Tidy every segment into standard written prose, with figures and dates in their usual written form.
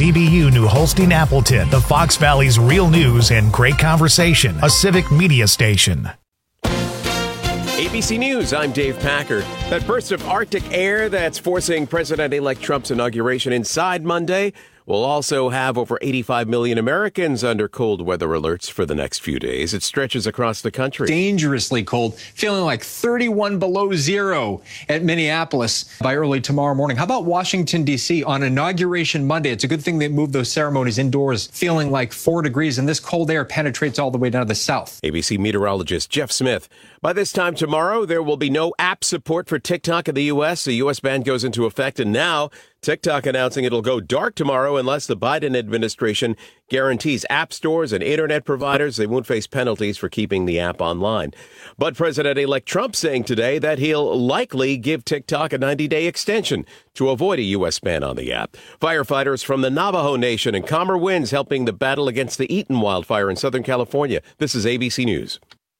WZBU New Holstein Appleton, the Fox Valley's real news and great conversation, a civic media station. ABC News, I'm Dave Packer. That burst of Arctic air that's forcing President-elect Trump's inauguration inside Monday will also have over 85 million Americans under cold weather alerts for the next few days. It stretches across the country. Dangerously cold, feeling like 31 below zero at Minneapolis by early tomorrow morning. How about Washington, D.C. on Inauguration Monday? It's a good thing they moved those ceremonies indoors, feeling like 4 degrees, and this cold air penetrates all the way down to the south. ABC meteorologist Jeff Smith. By this time tomorrow, there will be no app support for TikTok in the U.S. The U.S. ban goes into effect, and now TikTok announcing it'll go dark tomorrow unless the Biden administration guarantees app stores and internet providers they won't face penalties for keeping the app online. But President-elect Trump saying today that he'll likely give TikTok a 90-day extension to avoid a U.S. ban on the app. Firefighters from the Navajo Nation and calmer winds helping the battle against the Eaton wildfire in Southern California. This is ABC News.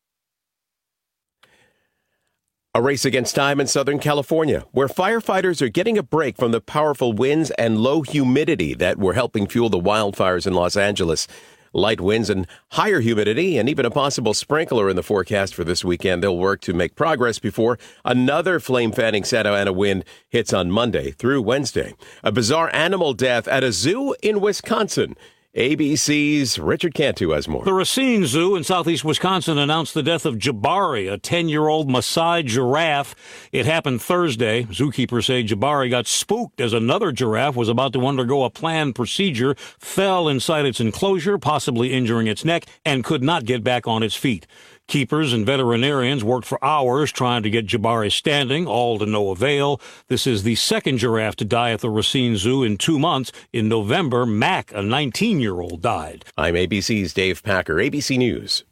A race against time in Southern California, where firefighters are getting a break from the powerful winds and low humidity that were helping fuel the wildfires in Los Angeles. Light winds and higher humidity and even a possible sprinkler in the forecast for this weekend. They'll work to make progress before another flame-fanning Santa Ana wind hits on Monday through Wednesday. A bizarre animal death at a zoo in Wisconsin. ABC's Richard Cantu has more. The Racine Zoo in southeast Wisconsin announced the death of Jabari, a 10-year-old Maasai giraffe. It happened Thursday. Zookeepers say Jabari got spooked as another giraffe was about to undergo a planned procedure, fell inside its enclosure, possibly injuring its neck, and could not get back on its feet. Keepers and veterinarians worked for hours trying to get Jabari standing, all to no avail. This is the second giraffe to die at the Racine Zoo in 2 months. In November, Mac, a 19-year-old, died. I'm ABC's Dave Packer, ABC News.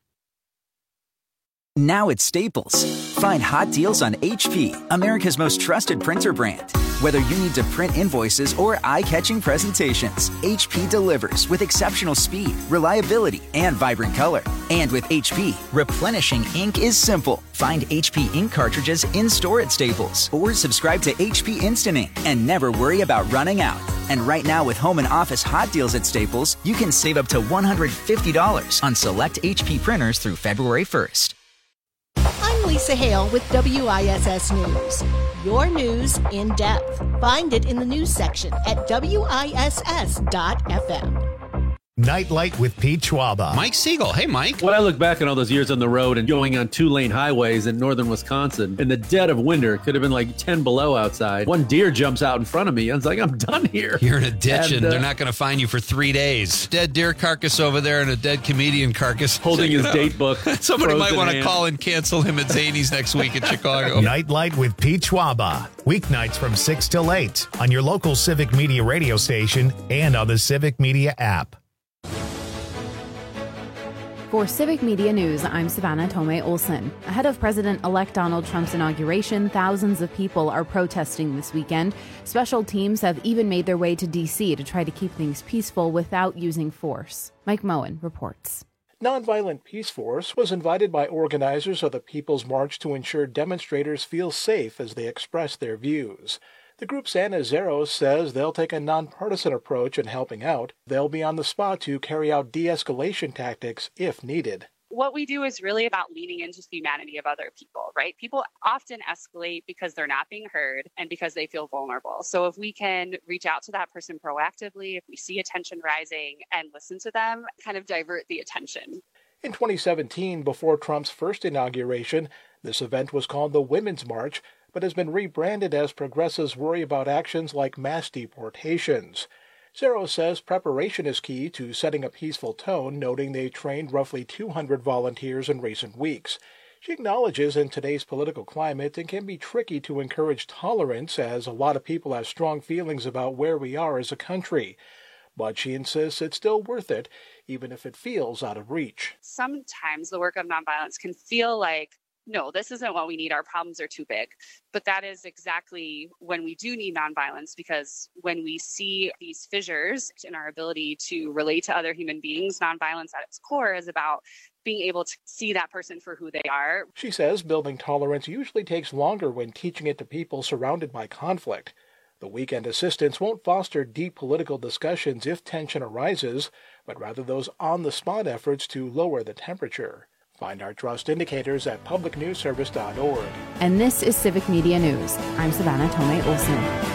Now at Staples, find hot deals on HP, America's most trusted printer brand. Whether you need to print invoices or eye-catching presentations, HP delivers with exceptional speed, reliability, and vibrant color. And with HP, replenishing ink is simple. Find HP ink cartridges in-store at Staples or subscribe to HP Instant Ink and never worry about running out. And right now with home and office hot deals at Staples, you can save up to $150 on select HP printers through February 1st. I'm Lisa Hale with WISS News. Your news in depth. Find it in the news section at WISS.FM. Nightlight with Pete Schwaba. Mike Siegel. Hey, Mike. When I look back on all those years on the road and going on 2-lane highways in northern Wisconsin, in the dead of winter, it could have been like 10 below outside. One deer jumps out in front of me. I was like, I'm done here. You're in a ditch and they're not going to find you for 3 days. Dead deer carcass over there and a dead comedian carcass. Holding his date book. Somebody might want to call and cancel him at Zany's next week in Chicago. Nightlight with Pete Schwaba. Weeknights from 6 till 8 on your local Civic Media radio station and on the Civic Media app. For Civic Media News, I'm Savannah Tomei Olson. Ahead of President-elect Donald Trump's inauguration, thousands of people are protesting this weekend. Special teams have even made their way to D.C. to try to keep things peaceful without using force. Mike Moen reports. Nonviolent Peace Force was invited by organizers of the People's March to ensure demonstrators feel safe as they express their views. The group's Anna Zeros says they'll take a nonpartisan approach in helping out. They'll be on the spot to carry out de-escalation tactics if needed. What we do is really about leaning into the humanity of other people, right? People often escalate because they're not being heard and because they feel vulnerable. So if we can reach out to that person proactively, if we see attention rising and listen to them, kind of divert the attention. In 2017, before Trump's first inauguration, this event was called the Women's March, but has been rebranded as progressives worry about actions like mass deportations. Zero says preparation is key to setting a peaceful tone, noting they trained roughly 200 volunteers in recent weeks. She acknowledges in today's political climate it can be tricky to encourage tolerance as a lot of people have strong feelings about where we are as a country. But she insists it's still worth it, even if it feels out of reach. Sometimes the work of nonviolence can feel like, no, this isn't what we need. Our problems are too big. But that is exactly when we do need nonviolence, because when we see these fissures in our ability to relate to other human beings, nonviolence at its core is about being able to see that person for who they are. She says building tolerance usually takes longer when teaching it to people surrounded by conflict. The weekend assistance won't foster deep political discussions if tension arises, but rather those on-the-spot efforts to lower the temperature. Find our trust indicators at publicnewsservice.org. And this is Civic Media News. I'm Savannah Tomei Olson.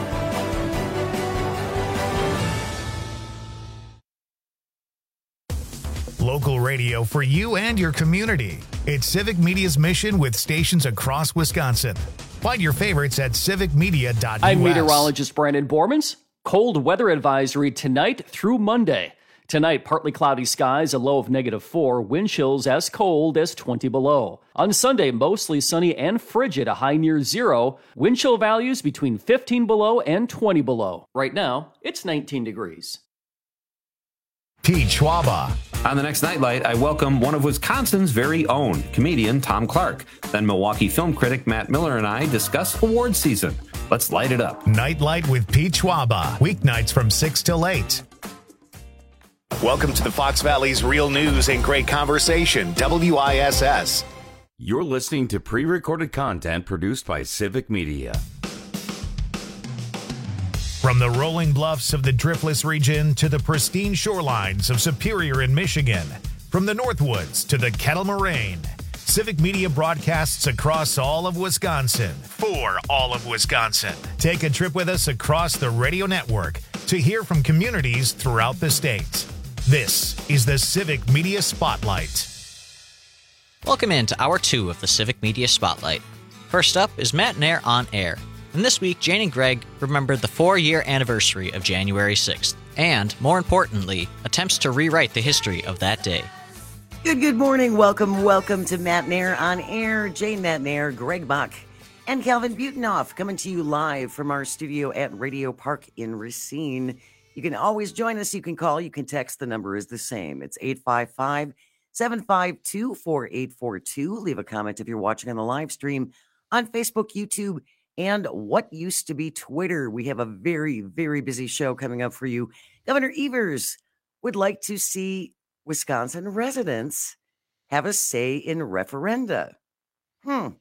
Local radio for you and your community. It's Civic Media's mission with stations across Wisconsin. Find your favorites at civicmedia.us. I'm meteorologist Brandon Bormans. Cold weather advisory tonight through Monday. Tonight, partly cloudy skies, a low of -4, wind chills as cold as 20 below. On Sunday, mostly sunny and frigid, a high near 0. Wind chill values between 15 below and 20 below. Right now, it's 19 degrees. Pete Schwaba. On the next Nightlight, I welcome one of Wisconsin's very own, comedian Tom Clark. Then Milwaukee film critic Matt Miller and I discuss award season. Let's light it up. Nightlight with Pete Schwaba. Weeknights from 6 till 8. Welcome to the Fox Valley's real news and great conversation, WISS. You're listening to pre-recorded content produced by Civic Media. From the rolling bluffs of the Driftless region to the pristine shorelines of Superior in Michigan, from the Northwoods to the Kettle Moraine, Civic Media broadcasts across all of Wisconsin for all of Wisconsin. Take a trip with us across the radio network to hear from communities throughout the state. This is the Civic Media Spotlight. Welcome into Hour 2 of the Civic Media Spotlight. First up is Matt and Air on Air. And this week, Jane and Greg remembered the 4-year anniversary of January 6th, and, more importantly, attempts to rewrite the history of that day. Good morning. Welcome to Matt and Air on Air. Jane Matt and Air, Greg Bach, and Calvin Butenhoff coming to you live from our studio at Radio Park in Racine. You can always join us. You can call. You can text. The number is the same. It's 855-752-4842. Leave a comment if you're watching on the live stream on Facebook, YouTube, and what used to be Twitter. We have a very, very busy show coming up for you. Governor Evers would like to see Wisconsin residents have a say in referenda. There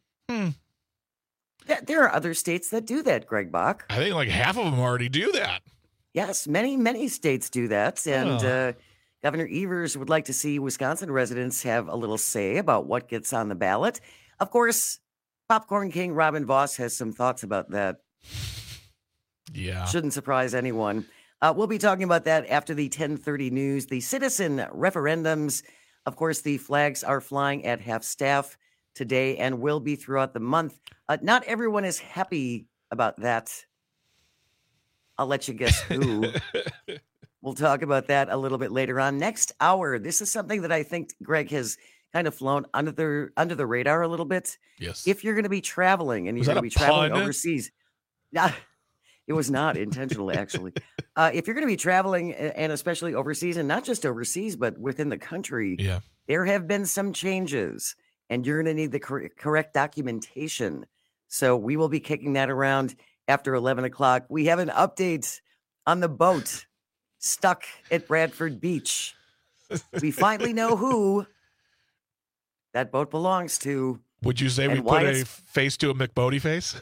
are other states that do that, Greg Bach. I think like half of them already do that. Yes, many states do that. And Governor Evers would like to see Wisconsin residents have a little say about what gets on the ballot. Of course, Popcorn King Robin Voss has some thoughts about that. Yeah. Shouldn't surprise anyone. We'll be talking about that after the 10:30 news. The citizen referendums. Of course, the flags are flying at half-staff today and will be throughout the month. Not everyone is happy about that. I'll let you guess who. We'll talk about that a little bit later on. Next hour, this is something that I think Greg has kind of flown under the radar a little bit. Yes. If you're going to be traveling and you're going to be traveling overseas. It was not intentional, actually. If you're going to be traveling, and especially overseas, and not just overseas, but within the country, there have been some changes, and you're going to need the correct documentation. So we will be kicking that around after 11 o'clock. We have an update on the boat stuck at Bradford Beach. We finally know who that boat belongs to. Would you say we put a face to a McBodie face?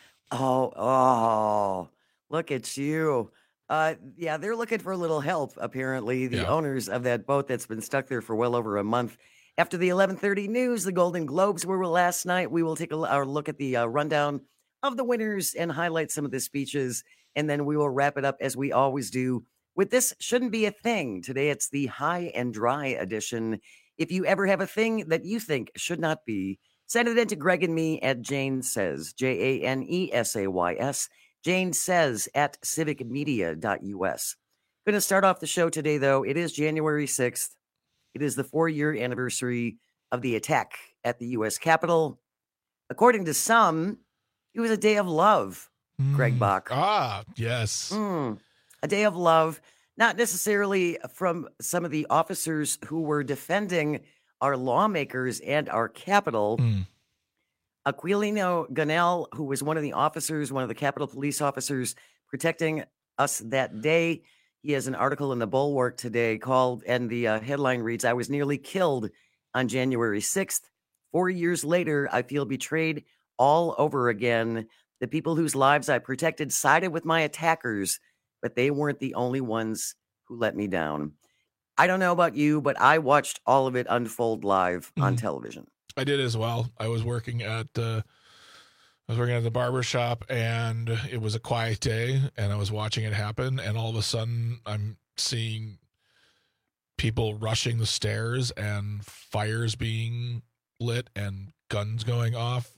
Oh, look at you. Yeah, they're looking for a little help, apparently. The owners of that boat that's been stuck there for well over a month. After the 11:30 news, the Golden Globes were last night. We will take a look at the rundown of the winners and highlight some of the speeches. And then we will wrap it up as we always do with This Shouldn't Be a Thing. Today, it's the high and dry edition. If you ever have a thing that you think should not be, send it in to Greg and me at Jane Says, JaneSays, Jane Says at civicmedia.us. Going to start off the show today, though. It is January 6th. It is the 4-year anniversary of the attack at the U.S. Capitol. According to some, it was a day of love, Greg Bach. Ah, yes. A day of love. Not necessarily from some of the officers who were defending our lawmakers and our Capitol. Aquilino Gonell, who was one of the officers, one of the Capitol police officers protecting us that day. He has an article in the Bulwark today called, and the headline reads, "I was nearly killed on January 6th. 4 years later, I feel betrayed all over again." The people whose lives I protected sided with my attackers, but they weren't the only ones who let me down. I don't know about you, but I watched all of it unfold live on television. I did as well. I was working at the barber shop, and it was a quiet day, and I was watching it happen, and all of a sudden I'm seeing people rushing the stairs and fires being lit and guns going off.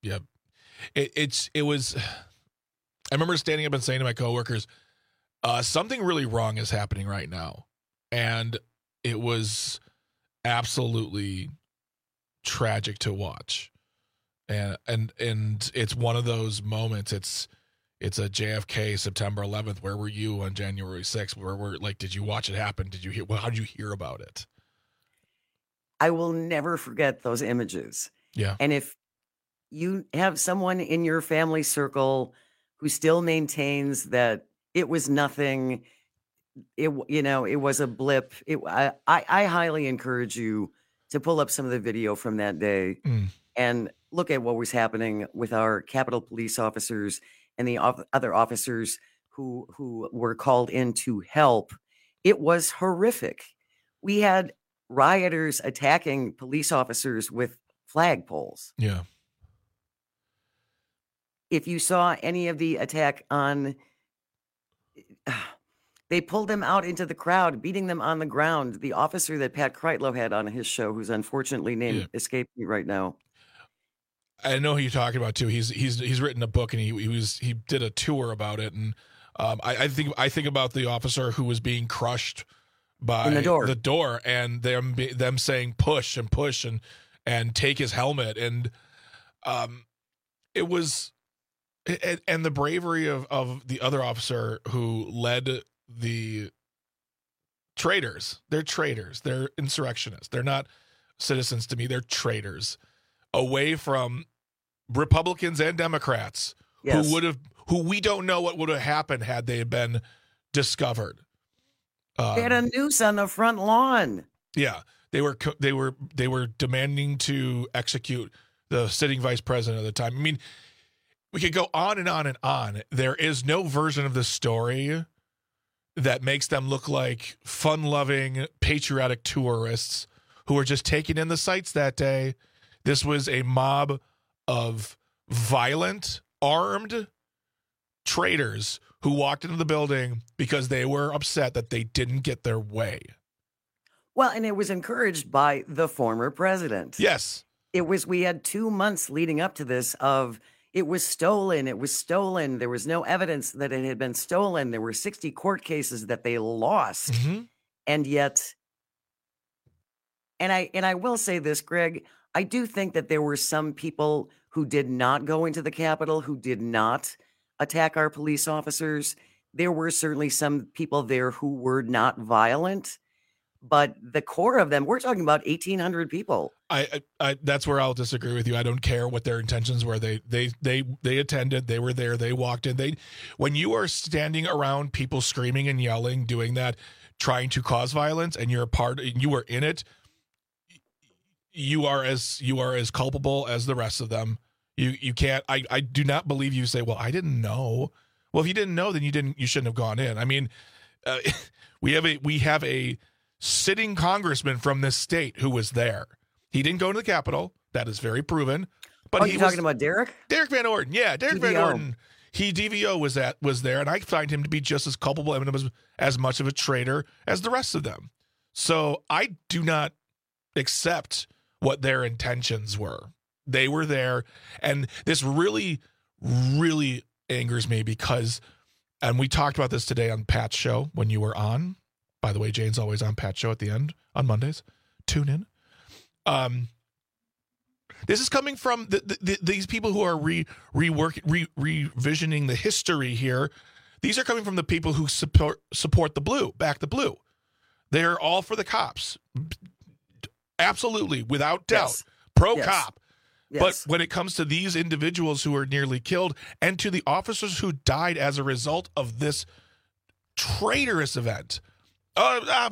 It was. I remember standing up and saying to my coworkers, something really wrong is happening right now. And it was absolutely tragic to watch. And it's one of those moments. It's a JFK September 11th. Where were you on January 6th? Where were, like, did you watch it happen? Did you hear? Well, how did you hear about it? I will never forget those images. Yeah. And if you have someone in your family circle who still maintains that it was nothing, it was a blip, I highly encourage you to pull up some of the video from that day and look at what was happening with our Capitol Police officers and the other officers who were called in to help. It was horrific. We had rioters attacking police officers with flagpoles. Yeah. If you saw any of the attack on, they pulled them out into the crowd, beating them on the ground. The officer that Pat Kreitlow had on his show, who's unfortunately named escaped me right now. I know who you're talking about too. He's written a book, and he did a tour about it. And I think about the officer who was being crushed by the door, and them saying push and take his helmet, and it was. And the bravery of the other officer who led the traitors. They're traitors. They're insurrectionists. They're not citizens to me. They're traitors. Away from Republicans and Democrats who we don't know what would have happened had they been discovered. They had a noose on the front lawn. Yeah, they were demanding to execute the sitting vice president at the time. I mean, we could go on and on and on. There is no version of this story that makes them look like fun-loving, patriotic tourists who were just taking in the sights that day. This was a mob of violent, armed traitors who walked into the building because they were upset that they didn't get their way. Well, and it was encouraged by the former president. Yes. We had 2 months leading up to this of it was stolen. There was no evidence that it had been stolen. There were 60 court cases that they lost. Mm-hmm. And yet, and I will say this, Greg, I do think that there were some people who did not go into the Capitol, who did not attack our police officers. There were certainly some people there who were not violent, but the core of them, we're talking about 1,800 people. I that's where I'll disagree with you. I don't care what their intentions were. They attended. They were there. They walked in. When you are standing around people screaming and yelling, doing that, trying to cause violence, and you are in it, you are as culpable as the rest of them. You can't. I do not believe you say, well, I didn't know. Well, if you didn't know, then you shouldn't have gone in. I mean, we have a sitting congressman from this state who was there. He didn't go to the Capitol. That is very proven. But you're talking about Derek? Derek Van Orden. Yeah, Derek Van Orden. DVO was there, and I find him to be just as culpable and as much of a traitor as the rest of them. So I do not accept what their intentions were. They were there, and this really, really angers me because, and we talked about this today on Pat's show when you were on. By the way, Jane's always on Pat's show at the end on Mondays. Tune in. This is coming from these people who are revisioning the history here. These are coming from the people who support the blue, back the blue. They're all for the cops. Absolutely, without doubt. Yes. Pro-cop. Yes. But when it comes to these individuals who are nearly killed and to the officers who died as a result of this traitorous event, I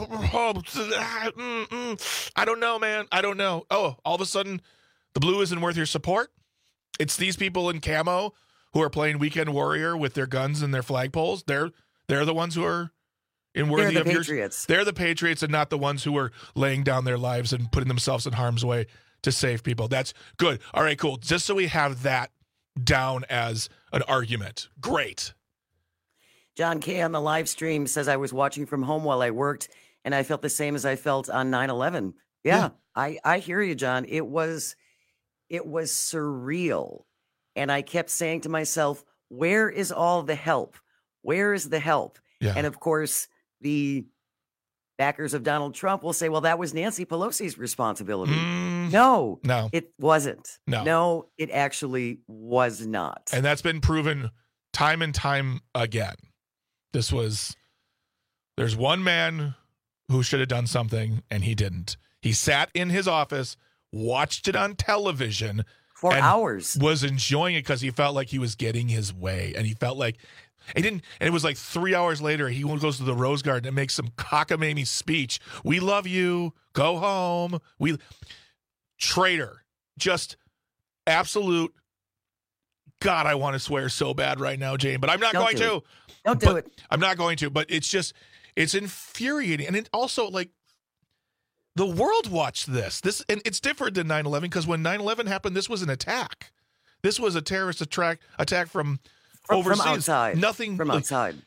don't know, man. I don't know. Oh, all of a sudden, the blue isn't worth your support? It's these people in camo who are playing Weekend Warrior with their guns and their flagpoles, they're the ones who are worthy of Patriots. They're the Patriots and not the ones who are laying down their lives and putting themselves in harm's way to save people. That's good. All right, cool. Just so we have that down as an argument. Great. John K. on the live stream says, I was watching from home while I worked, and I felt the same as I felt on 9/11. Yeah. I hear you, John. It was surreal. And I kept saying to myself, where is all the help? Where is the help? Yeah. And of course, the backers of Donald Trump will say, well, that was Nancy Pelosi's responsibility. No, it wasn't. No, it actually was not. And that's been proven time and time again. There's one man who should have done something and he didn't. He sat in his office, watched it on television for hours, was enjoying it because he felt like he was getting his way. And he felt like he didn't. And it was like 3 hours later, he goes to the Rose Garden and makes some cockamamie speech. We love you. Go home. Traitor. Just absolute. God, I want to swear so bad right now, Jane, but I'm not going to. Don't do it. I'm not going to, but it's infuriating. And it also, like, the world watched this. And it's different than 9/11 because when 9/11 happened, this was an attack. This was a terrorist attack from overseas. From outside. Nothing from outside.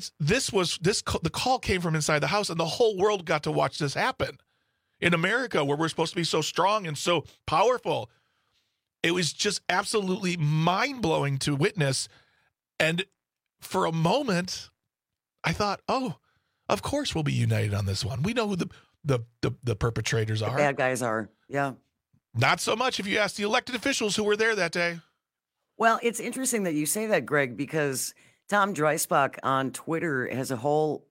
The call came from inside the house, and the whole world got to watch this happen. In America, where we're supposed to be so strong and so powerful, it was just absolutely mind-blowing to witness. And for a moment, I thought, oh, of course we'll be united on this one. We know who the perpetrators are. The bad guys are, yeah. Not so much if you ask the elected officials who were there that day. Well, it's interesting that you say that, Greg, because Tom Dreisbach on Twitter has a whole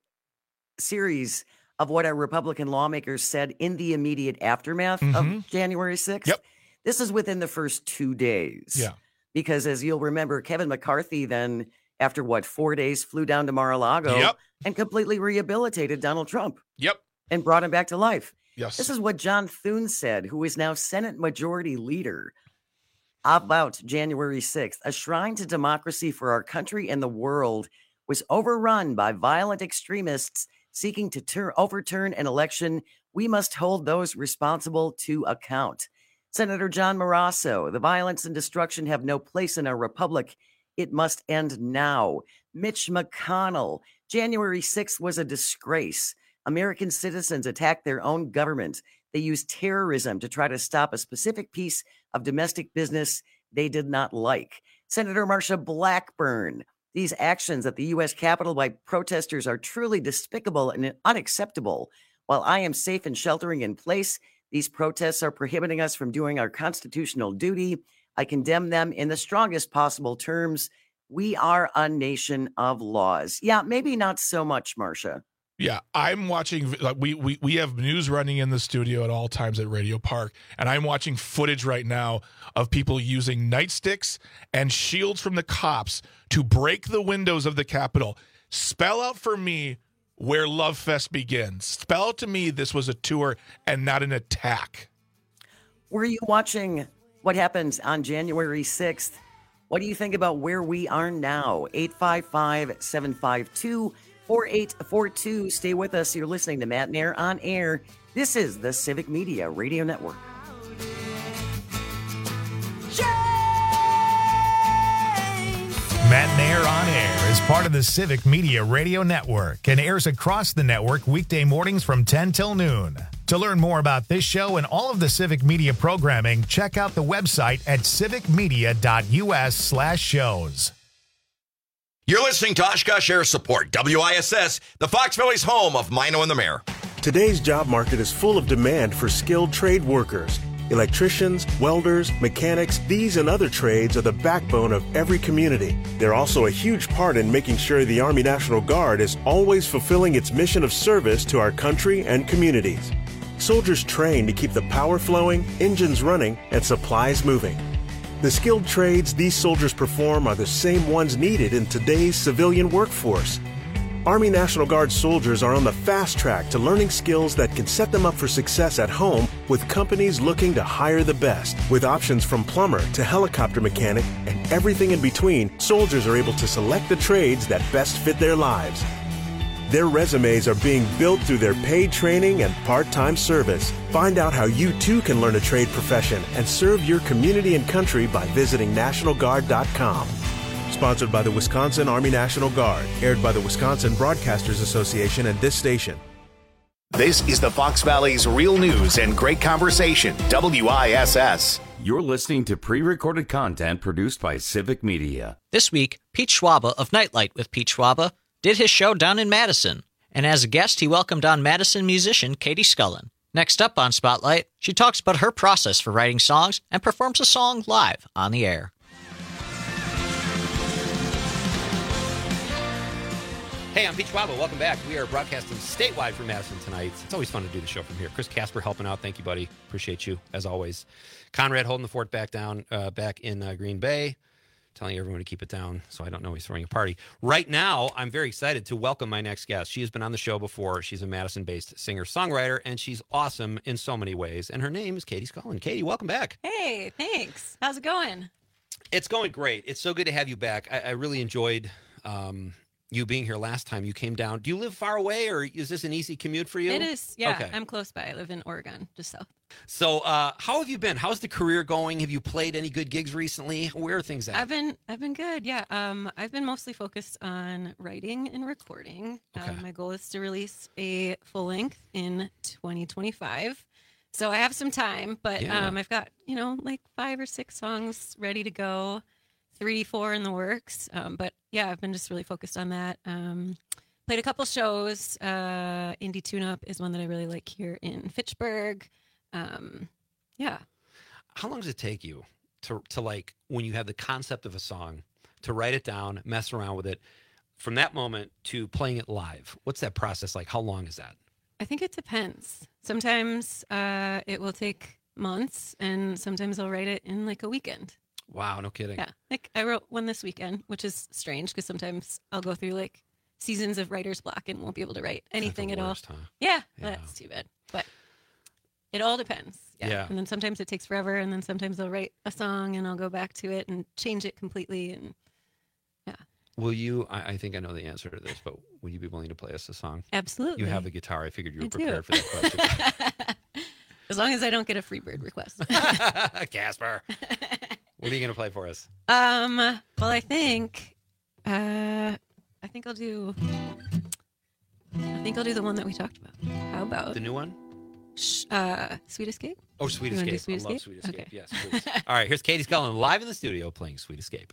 series of what our Republican lawmakers said in the immediate aftermath of January 6th. Yep. This is within the first 2 days. Yeah. Because as you'll remember, Kevin McCarthy then, after 4 days, flew down to Mar-a-Lago and completely rehabilitated Donald Trump. Yep. And brought him back to life. Yes. This is what John Thune said, who is now Senate Majority Leader, about January 6th. A shrine to democracy for our country and the world was overrun by violent extremists seeking to overturn an election. We must hold those responsible to account. Senator John Maurasso, the violence and destruction have no place in our republic. It must end now. Mitch McConnell, January 6th was a disgrace. American citizens attacked their own government. They used terrorism to try to stop a specific piece of domestic business they did not like. Senator Marsha Blackburn, these actions at the U.S. Capitol by protesters are truly despicable and unacceptable. While I am safe and sheltering in place, these protests are prohibiting us from doing our constitutional duty. I condemn them in the strongest possible terms. We are a nation of laws. Yeah, maybe not so much, Marsha. Yeah, I'm watching. We have news running in the studio at all times at Radio Park, and I'm watching footage right now of people using nightsticks and shields from the cops to break the windows of the Capitol. Spell out for me where Love Fest begins. Spell out to me this was a tour and not an attack. Were you watching what happened on January 6th? What do you think about where we are now? 855-752-4842. Stay with us. You're listening to Matt Nair on Air. This is the Civic Media Radio Network. Matt Nair on Air is part of the Civic Media Radio Network and airs across the network weekday mornings from 10 till noon. To learn more about this show and all of the Civic Media programming, check out the website at civicmedia.us/shows. You're listening to Oshkosh Air Support, WISS, the Fox Valley's home of Mino and the Mayor. Today's job market is full of demand for skilled trade workers. Electricians, welders, mechanics, these and other trades are the backbone of every community. They're also a huge part in making sure the Army National Guard is always fulfilling its mission of service to our country and communities. Soldiers train to keep the power flowing, engines running, and supplies moving. The skilled trades these soldiers perform are the same ones needed in today's civilian workforce. Army National Guard soldiers are on the fast track to learning skills that can set them up for success at home with companies looking to hire the best. With options from plumber to helicopter mechanic and everything in between, soldiers are able to select the trades that best fit their lives. Their resumes are being built through their paid training and part-time service. Find out how you too can learn a trade profession and serve your community and country by visiting NationalGuard.com. Sponsored by the Wisconsin Army National Guard. Aired by the Wisconsin Broadcasters Association and this station. This is the Fox Valley's real news and great conversation, WISS. You're listening to pre-recorded content produced by Civic Media. This week, Pete Schwaba of Nightlight with Pete Schwaba did his show down in Madison. And as a guest, he welcomed on Madison musician Katie Scullin. Next up on Spotlight, she talks about her process for writing songs and performs a song live on the air. Hey, I'm Pete Schwaba. Welcome back. We are broadcasting statewide from Madison tonight. It's always fun to do the show from here. Chris Casper helping out. Thank you, buddy. Appreciate you, as always. Conrad holding the fort back in Green Bay, telling everyone to keep it down so I don't know he's throwing a party. Right now, I'm very excited to welcome my next guest. She has been on the show before. She's a Madison-based singer-songwriter, and she's awesome in so many ways. And her name is Katie Scullin. Katie, welcome back. Hey, thanks. How's it going? It's going great. It's so good to have you back. I really enjoyed you being here last time you came down. Do you live far away, or is this an easy commute for you? It is, yeah. Okay. I'm close by. I live in Oregon, just south. So how have you been? How's the career going? Have you played any good gigs recently? Where are things at? I've been good, yeah. I've been mostly focused on writing and recording. Okay. My goal is to release a full length in 2025. So I have some time, but Yeah. I've got, like 5 or 6 songs ready to go. 3, 4 in the works. But yeah, I've been just really focused on that. Played a couple shows. Indie Tune-Up is one that I really like here in Fitchburg. Yeah. How long does it take you to like, when you have the concept of a song, to write it down, mess around with it, from that moment to playing it live? What's that process like? How long is that? I think it depends. Sometimes it will take months, and sometimes I'll write it in like a weekend. Wow, no kidding. Yeah, like I wrote one this weekend, which is strange because sometimes I'll go through like seasons of writer's block and won't be able to write anything at all. Huh? Yeah, that's too bad. But it all depends. Yeah. And then sometimes it takes forever, and then sometimes I'll write a song and I'll go back to it and change it completely. And yeah. Will you, I think I know the answer to this, but would you be willing to play us a song? Absolutely. You have a guitar. I figured you were I do. prepared for that question. As long as I don't get a Freebird request. Casper. What are you going to play for us? Well, I think I'll do the one that we talked about. How about The new one? Sweet Escape? Oh, Sweet You wanna do Escape. Sweet I love Escape? Sweet Escape. Okay. Yes, please. All right, here's Katie Scullin live in the studio playing Sweet Escape.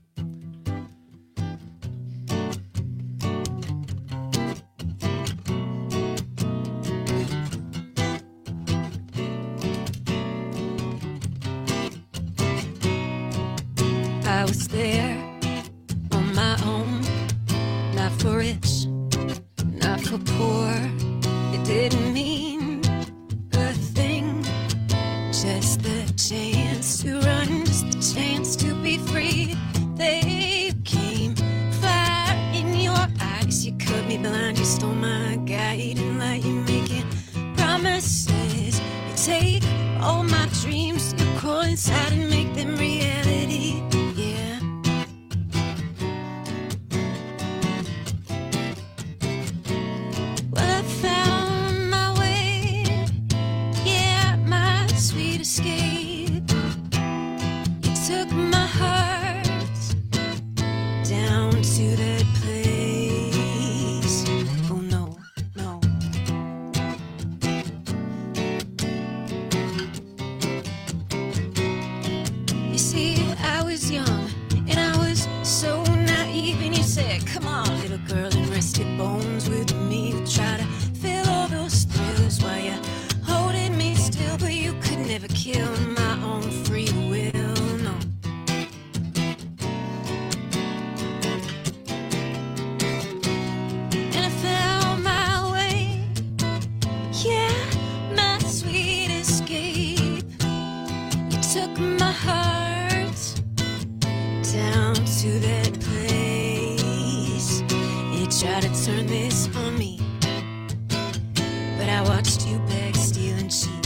I was there on my own, not for rich, not for poor. It didn't mean a thing, just the chance to run, just the chance to be free. They came, fire in your eyes. You cut me blind, you stole my guiding light. You're making promises. You take all my dreams, you crawl inside and make them reality. Yeah. Well, I found my way, yeah, my sweet escape. You took my heart down to that place. Oh no, no. I watched you beg, steal, and cheat.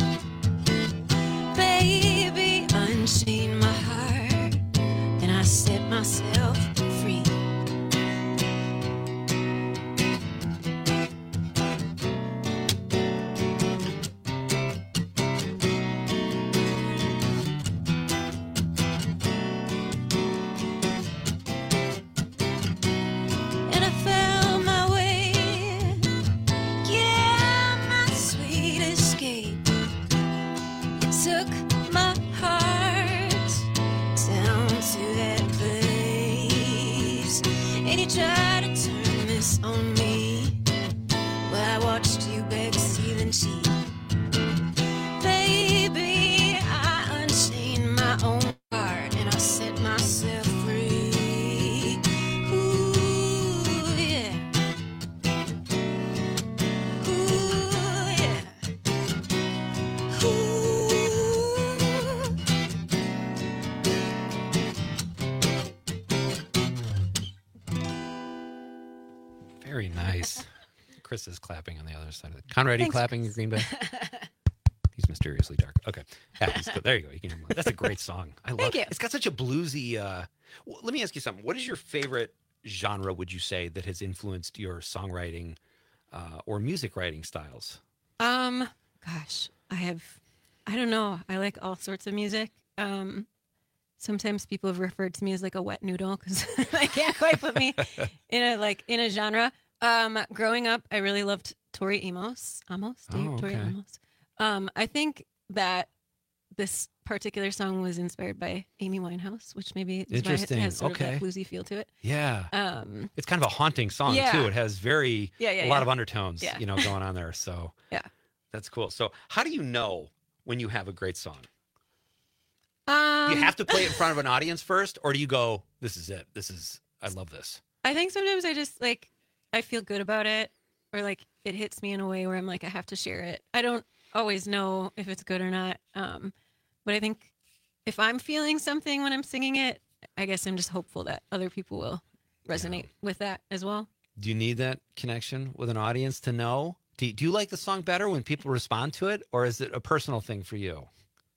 Baby, unchain my heart, and I set myself free. And I found my way, yeah, my sweet escape. It took my heart down to that place, and you tried to turn this on me. Well, I watched you beg, steal, and cheat. Baby, I unchained my own heart, and I set myself free. Ooh, yeah. Ooh, yeah. Very nice. Chris is clapping on the other side of it. Conrad, you Thanks, clapping in Green Bay? He's mysteriously dark. Okay. Yeah, there you go. You can hear him. That's a great song. I love Thank you. It's got such a bluesy. Let me ask you something. What is your favorite genre, would you say, that has influenced your songwriting or music writing styles? Gosh, I don't know. I like all sorts of music. Sometimes people have referred to me as like a wet noodle because I can't quite put me in a genre. Growing up, I really loved Tori Amos. Tori Amos. I think that this particular song was inspired by Amy Winehouse, which maybe is why it has sort of that bluesy feel to it. Yeah. It's kind of a haunting song too. It has a lot of undertones, going on there. So yeah, that's cool. So how do you know when you have a great song? Do you have to play it in front of an audience first, or do you go, this is it. I love this. I think sometimes I just I feel good about it, or it hits me in a way where I'm like, I have to share it. I don't always know if it's good or not. But I think if I'm feeling something when I'm singing it, I guess I'm just hopeful that other people will resonate with that as well. Do you need that connection with an audience to know? Do you like the song better when people respond to it, or is it a personal thing for you?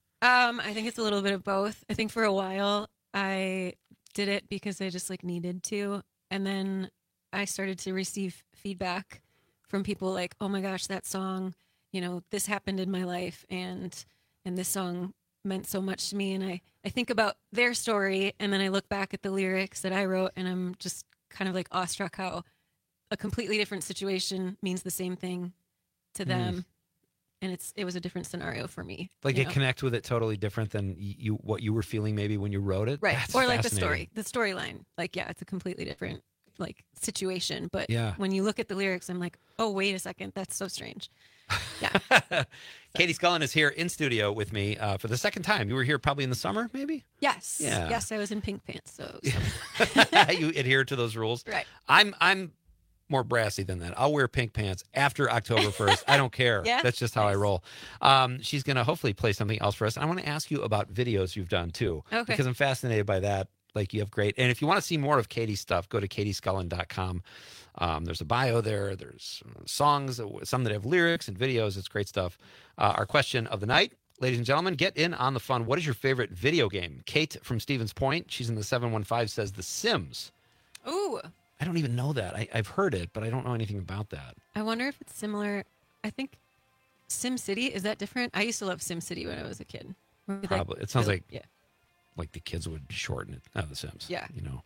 I think it's a little bit of both. I think for a while I did it because I just needed to. And then I started to receive feedback from people like, oh my gosh, that song, this happened in my life and this song meant so much to me. And I think about their story, and then I look back at the lyrics that I wrote, and I'm just kind of awestruck how a completely different situation means the same thing to them. And it was a different scenario for me. You connect with it totally different than what you were feeling maybe when you wrote it? Right. That's or the storyline. It's a completely different situation. But when you look at the lyrics, I'm like, oh, wait a second. That's so strange. Yeah. Katie Scullin is here in studio with me for the second time. You were here probably in the summer, maybe? Yes. Yeah. Yes, I was in pink pants. So you adhere to those rules. Right. I'm more brassy than that. I'll wear pink pants after October 1st. I don't care. Yeah? That's just how I roll. She's going to hopefully play something else for us. And I want to ask you about videos you've done too. Okay. Because I'm fascinated by that. You have great. And if you want to see more of Katie's stuff, go to katiescullin.com. There's a bio there. There's songs, some that have lyrics and videos. It's great stuff. Our question of the night, ladies and gentlemen, get in on the fun. What is your favorite video game? Kate from Stevens Point, she's in the 715, says The Sims. Ooh. I don't even know that. I've heard it, but I don't know anything about that. I wonder if it's similar. I think SimCity, is that different? I used to love SimCity when I was a kid. Probably. It sounds like the kids would shorten it. The Sims. Yeah.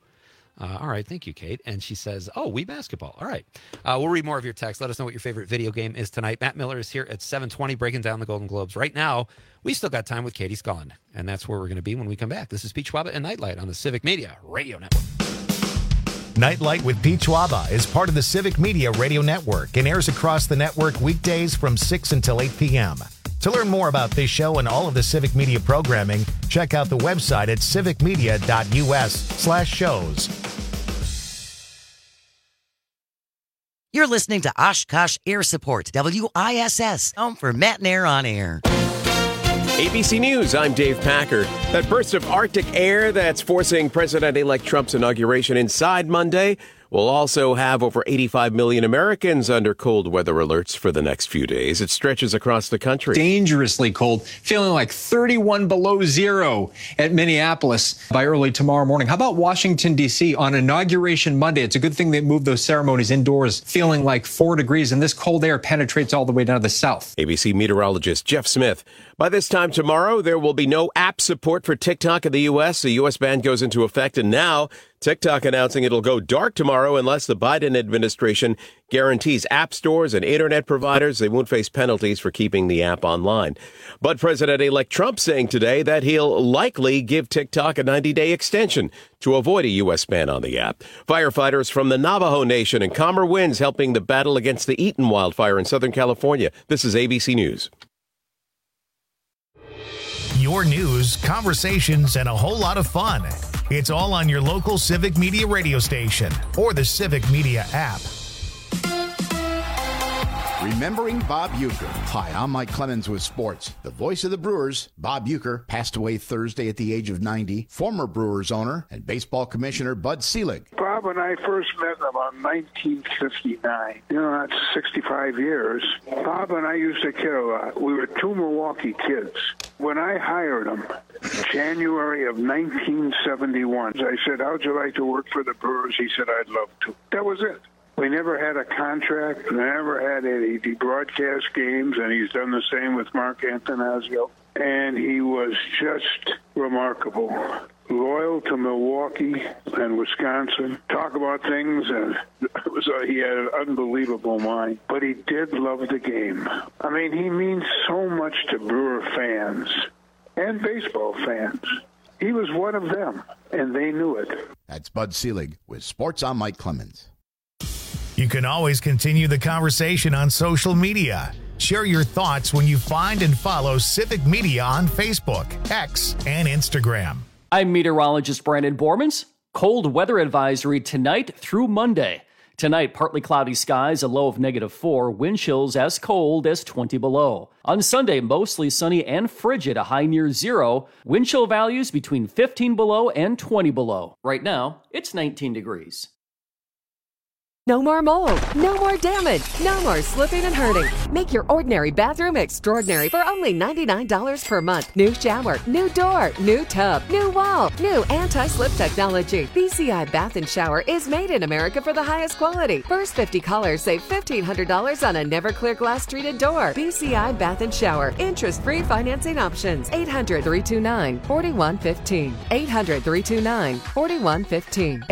All right. Thank you, Kate. And she says, Wii basketball. All right. We'll read more of your text. Let us know what your favorite video game is tonight. Matt Miller is here at 7:20 breaking down the Golden Globes. Right now, we still got time with Katie Scullin, and that's where we're going to be when we come back. This is Pete Schwaba and Nightlight on the Civic Media Radio Network. Nightlight with Pete Schwaba is part of the Civic Media Radio Network and airs across the network weekdays from 6 until 8 p.m. To learn more about this show and all of the Civic Media programming, check out the website at civicmedia.us/shows. You're listening to Oshkosh Air Support, WISS, home for Matt and Air on Air. ABC News, I'm Dave Packer. That burst of Arctic air that's forcing President-elect Trump's inauguration inside Monday We'll also have over 85 million Americans under cold weather alerts for the next few days. It stretches across the country. Dangerously cold, feeling like 31 below zero at Minneapolis by early tomorrow morning. How about Washington, D.C. on Inauguration Monday? It's a good thing they moved those ceremonies indoors, feeling like 4 degrees, and this cold air penetrates all the way down to the south. ABC meteorologist Jeff Smith. By this time tomorrow, there will be no app support for TikTok in the U.S. The U.S. ban goes into effect, and now TikTok announcing it'll go dark tomorrow unless the Biden administration guarantees app stores and internet providers they won't face penalties for keeping the app online. But President-elect Trump saying today that he'll likely give TikTok a 90-day extension to avoid a U.S. ban on the app. Firefighters from the Navajo Nation and calmer winds helping the battle against the Eaton wildfire in Southern California. This is ABC News. Your news, conversations, and a whole lot of fun. It's all on your local Civic Media radio station or the Civic Media app. Remembering Bob Uecker. Hi, I'm Mike Clemens with sports. The voice of the Brewers, Bob Uecker, passed away Thursday at the age of 90. Former Brewers owner and baseball commissioner Bud Selig. Bob and I first met about 1959. You know, that's 65 years. Bob and I used to kid a lot. We were two Milwaukee kids. When I hired him, January of 1971, I said, how'd you like to work for the Brewers? He said, I'd love to. That was it. We never had a contract, never had any broadcast games, and he's done the same with Mark Antanasio. And he was just remarkable. Loyal to Milwaukee and Wisconsin. Talk about things, and he had an unbelievable mind. But he did love the game. I mean, he means so much to Brewer fans and baseball fans. He was one of them, and they knew it. That's Bud Selig with Sports. I'm Mike Clemens. You can always continue the conversation on social media. Share your thoughts when you find and follow Civic Media on Facebook, X, and Instagram. I'm meteorologist Brandon Bormans. Cold weather advisory tonight through Monday. Tonight, partly cloudy skies, a low of -4, wind chills as cold as 20 below. On Sunday, mostly sunny and frigid, a high near 0. Wind chill values between 15 below and 20 below. Right now, it's 19 degrees. No more mold, no more damage, no more slipping and hurting. Make your ordinary bathroom extraordinary for only $99 per month. New shower, new door, new tub, new wall, new anti-slip technology. BCI Bath & Shower is made in America for the highest quality. First 50 callers save $1,500 on a Never-Clear glass treated door. BCI Bath & Shower. Interest-free financing options. 800-329-4115. 800-329-4115.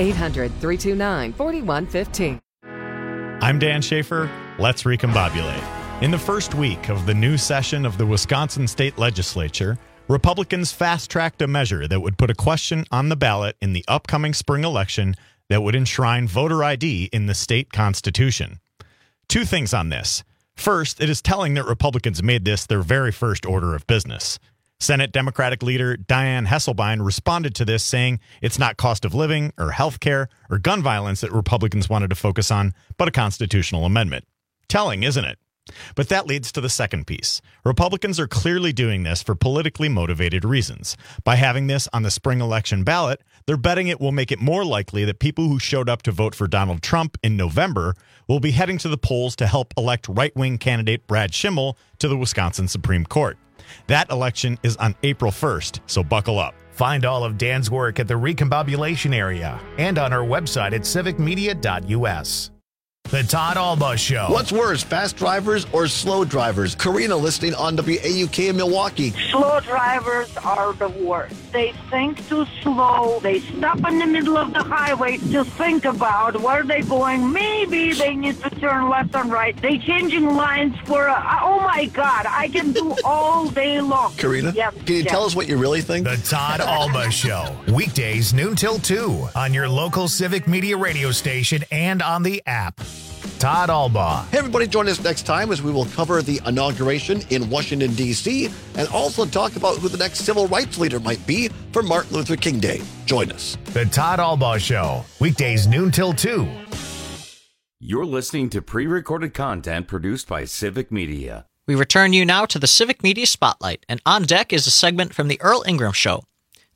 800-329-4115. I'm Dan Schaefer. Let's recombobulate. In the first week of the new session of the Wisconsin State Legislature, Republicans fast-tracked a measure that would put a question on the ballot in the upcoming spring election that would enshrine voter ID in the state constitution. Two things on this. First, it is telling that Republicans made this their very first order of business. Senate Democratic leader Dianne Hesselbein responded to this, saying it's not cost of living or health care or gun violence that Republicans wanted to focus on, but a constitutional amendment. Telling, isn't it? But that leads to the second piece. Republicans are clearly doing this for politically motivated reasons. By having this on the spring election ballot, they're betting it will make it more likely that people who showed up to vote for Donald Trump in November will be heading to the polls to help elect right-wing candidate Brad Schimmel to the Wisconsin Supreme Court. That election is on April 1st, so buckle up. Find all of Dan's work at the Recombobulation area and on our website at civicmedia.us. The Todd Alba Show. What's worse, fast drivers or slow drivers? Karina listening on WAUK in Milwaukee. Slow drivers are the worst. They think too slow. They stop in the middle of the highway to think about where they're going. Maybe they need to turn left and right. They changing lines for oh my God, I can do all day long. Karina, can you tell us what you really think? The Todd Alba Show. Weekdays noon till 2 on your local Civic Media radio station and on the app. Todd Alba. Hey, everybody, join us next time as we will cover the inauguration in Washington, D.C., and also talk about who the next civil rights leader might be for Martin Luther King Day. Join us. The Todd Alba Show. Weekdays noon till 2. You're listening to pre-recorded content produced by Civic Media. We return you now to the Civic Media Spotlight, and on deck is a segment from the Earl Ingram Show.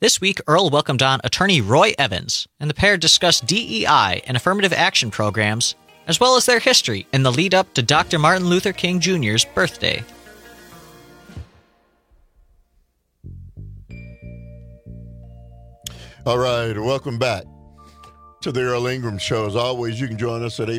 This week, Earl welcomed on attorney Roy Evans, and the pair discussed DEI and affirmative action programs, as well as their history in the lead up to Dr. Martin Luther King Jr.'s birthday. All right, welcome back to the Earl Ingram Show. As always, you can join us at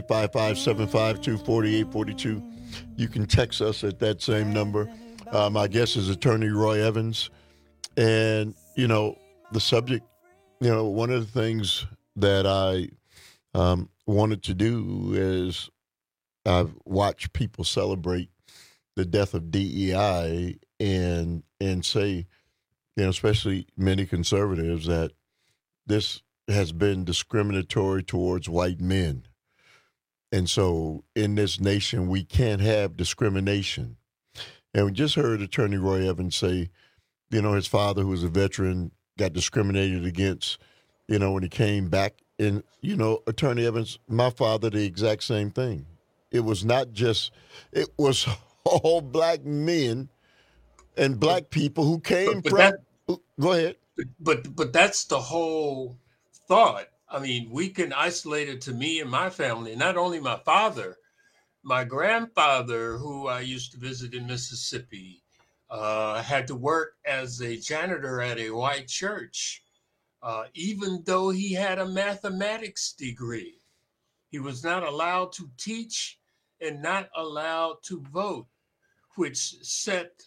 855-752-4842. You can text us at that same number. My guest is attorney Roy Evans. And, the subject, one of the things that I wanted to do is I've watched people celebrate the death of DEI and say, especially many conservatives, that this has been discriminatory towards white men. And so in this nation, we can't have discrimination. And we just heard attorney Roy Evans say, his father, who was a veteran, got discriminated against, when he came back. And, attorney Evans, my father, the exact same thing. It was not just, it was all black men and black people who came from. Go ahead. But that's the whole thought. I mean, we can isolate it to me and my family, not only my father, my grandfather, who I used to visit in Mississippi, had to work as a janitor at a white church, even though he had a mathematics degree. He was not allowed to teach and not allowed to vote, which set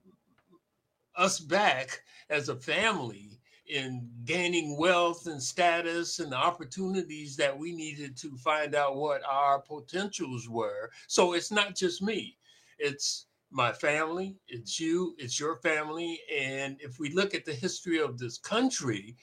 us back as a family in gaining wealth and status and the opportunities that we needed to find out what our potentials were. So it's not just me, it's my family, it's you, it's your family. And if we look at the history of this country,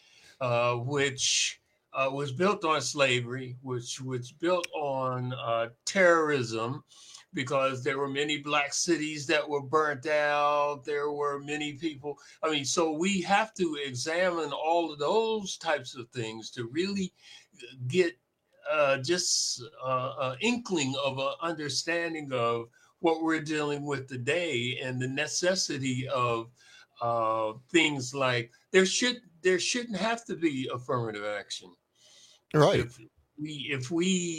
which was built on slavery, which was built on terrorism, because there were many black cities that were burnt out. There were many people. I mean, so we have to examine all of those types of things to really get just an inkling of an understanding of what we're dealing with today and the necessity of things like there shouldn't have to be affirmative action. Right. If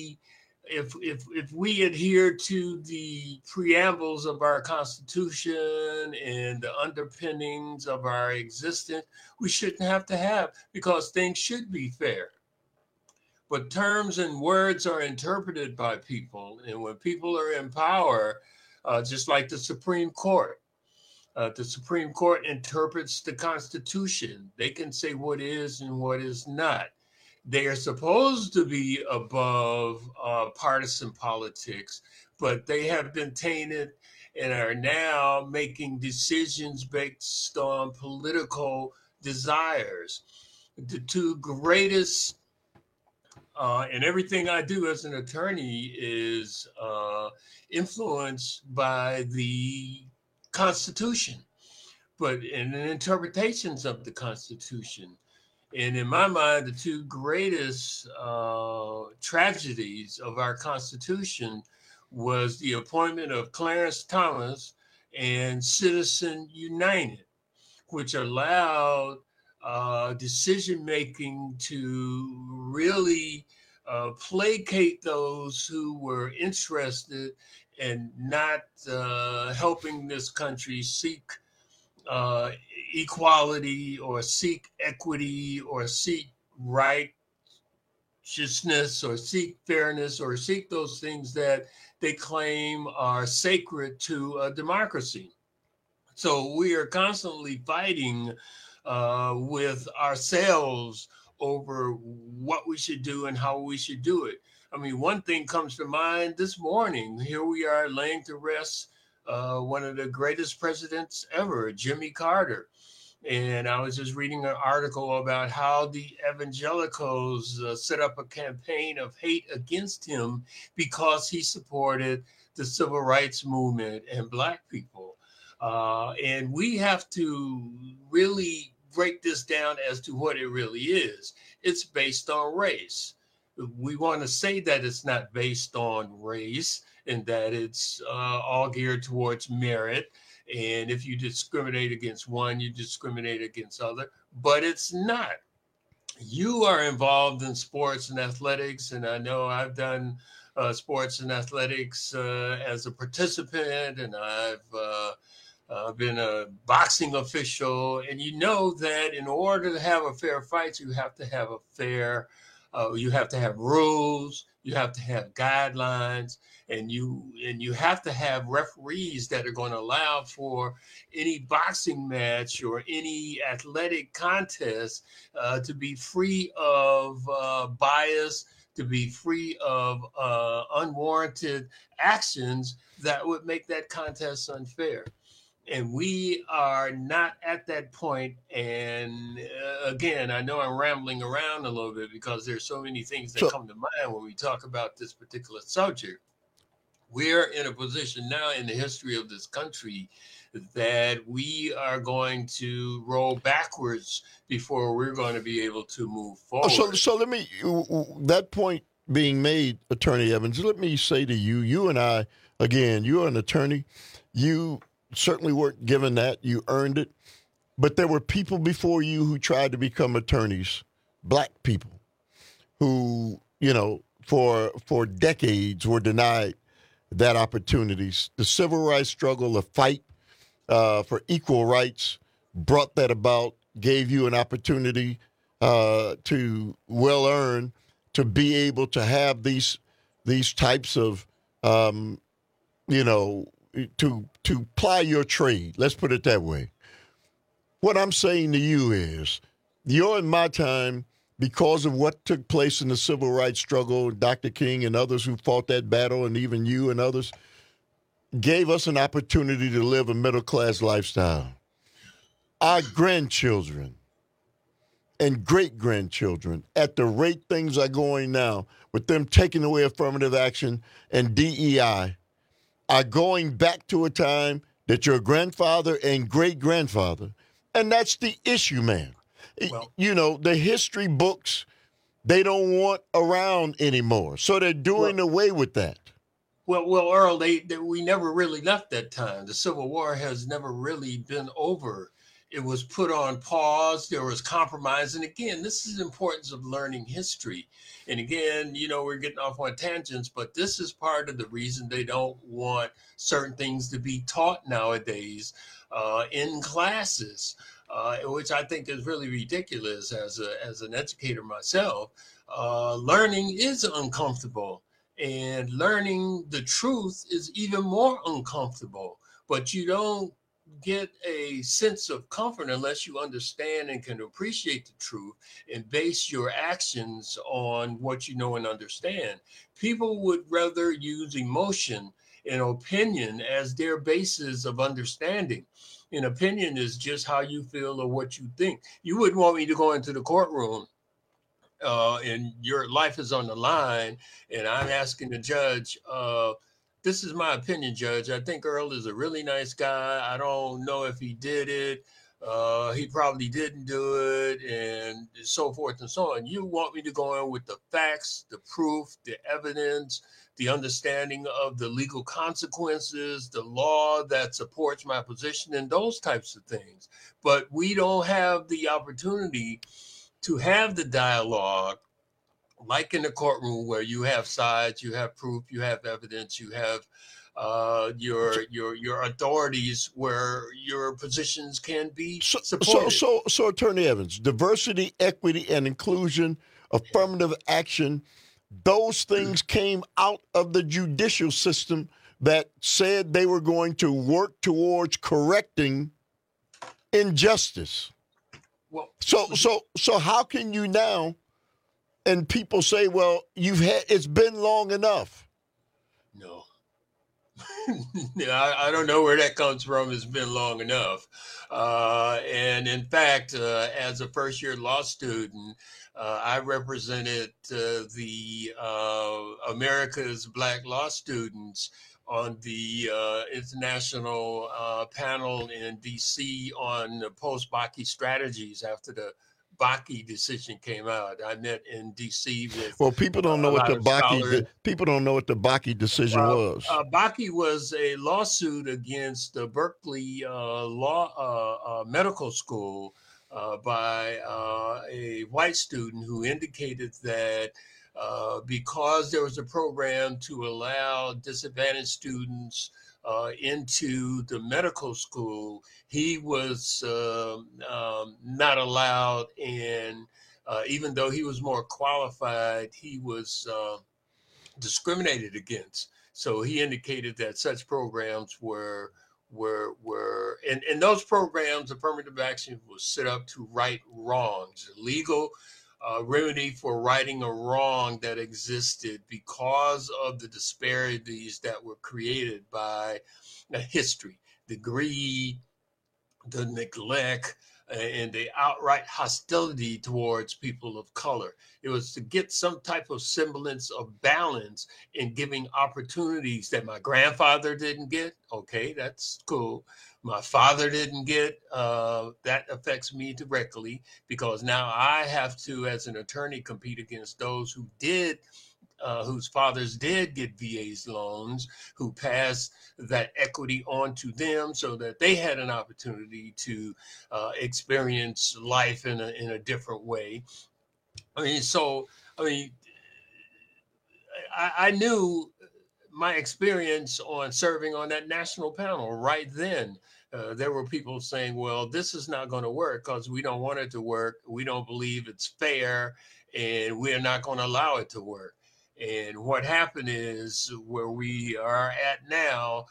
we adhere to the preambles of our Constitution and the underpinnings of our existence, we shouldn't have to have, because things should be fair. But terms and words are interpreted by people. And when people are in power, just like the Supreme Court interprets the Constitution. They can say what is and what is not. They are supposed to be above partisan politics, but they have been tainted and are now making decisions based on political desires. The two greatest, and everything I do as an attorney is influenced by the Constitution, but in the interpretations of the Constitution. And in my mind, the two greatest tragedies of our Constitution was the appointment of Clarence Thomas and Citizen United, which allowed decision-making to really placate those who were interested in not helping this country seek equality or seek equity or seek righteousness or seek fairness or seek those things that they claim are sacred to a democracy. So we are constantly fighting with ourselves over what we should do and how we should do it. I mean, one thing comes to mind this morning. Here we are laying to rest one of the greatest presidents ever, Jimmy Carter. And I was just reading an article about how the evangelicals set up a campaign of hate against him because he supported the civil rights movement and Black people. And we have to really break this down as to what it really is. It's based on race. We want to say that it's not based on race in that it's all geared towards merit. And if you discriminate against one, you discriminate against other, but it's not. You are involved in sports and athletics, and I know I've done sports and athletics as a participant, and I've been a boxing official, and you know that in order to have a fair fight, you have to have you have to have rules, you have to have guidelines, and you have to have referees that are going to allow for any boxing match or any athletic contest to be free of bias, to be free of unwarranted actions that would make that contest unfair. And we are not at that point. And again, I know I'm rambling around a little bit because there's so many things that come to mind when we talk about this particular subject. We're in a position now in the history of this country that we are going to roll backwards before we're going to be able to move forward. So let me, that point being made, Attorney Evans, let me say to you, you and I, again, you're an attorney. You certainly weren't given that. You earned it. But there were people before you who tried to become attorneys, black people, who, you know, for decades were denied that opportunities. The civil rights struggle, the fight for equal rights brought that about, gave you an opportunity to well earn, to be able to have these types of, you know, to ply your trade. Let's put it that way. What I'm saying to you is, you're in my time, because of what took place in the civil rights struggle, Dr. King and others who fought that battle, and even you and others, gave us an opportunity to live a middle-class lifestyle. Our grandchildren and great-grandchildren, at the rate things are going now, with them taking away affirmative action and DEI, are going back to a time that your grandfather and great-grandfather, and that's the issue, man. Well, you know, the history books, they don't want around anymore. So they're doing away with that. Well, Earl, we never really left that time. The Civil War has never really been over. It was put on pause. There was compromise. And again, this is the importance of learning history. And again, you know, we're getting off on tangents, but this is part of the reason they don't want certain things to be taught nowadays in classes. Which I think is really ridiculous as an educator myself. Learning is uncomfortable, and learning the truth is even more uncomfortable. But you don't get a sense of comfort unless you understand and can appreciate the truth and base your actions on what you know and understand. People would rather use emotion and opinion as their basis of understanding. An opinion is just how you feel or what you think. You wouldn't want me to go into the courtroom and your life is on the line, and I'm asking the judge, this is my opinion, Judge. I think Earl is a really nice guy. I don't know if he did it. He probably didn't do it, and so forth and so on. You want me to go in with the facts, the proof, the evidence, the understanding of the legal consequences, the law that supports my position, and those types of things. But we don't have the opportunity to have the dialogue like in the courtroom, where you have sides, you have proof, you have evidence, you have your authorities where your positions can be supported. So Attorney Evans, diversity, equity, and inclusion, affirmative action, those things came out of the judicial system that said they were going to work towards correcting injustice. Well, so how can you now? And people say, "Well, it's been long enough." No, I don't know where that comes from. It's been long enough, and in fact, as a first-year law student, I represented the America's Black law students on the international panel in D.C. on post-Bakke strategies after the Bakke decision came out. I met in D.C. with people don't know what the Bakke decision was. Bakke was a lawsuit against the Berkeley Medical School by a white student who indicated that because there was a program to allow disadvantaged students into the medical school, he was not allowed, and even though he was more qualified, he was discriminated against. So he indicated that such programs were and those programs, affirmative action, was set up to right wrongs, legal remedy for righting a wrong that existed because of the disparities that were created by history, the greed, the neglect, and the outright hostility towards people of color. It was to get some type of semblance of balance in giving opportunities that my grandfather didn't get. Okay, that's cool. My father didn't get. That affects me directly because now I have to, as an attorney, compete against those who did, whose fathers did get VA's loans, who passed that equity on to them so that they had an opportunity to experience life in a different way. I knew my experience on serving on that national panel right then. There were people saying, well, this is not going to work because we don't want it to work. We don't believe it's fair, and we're not going to allow it to work. And what happened is where we are at now,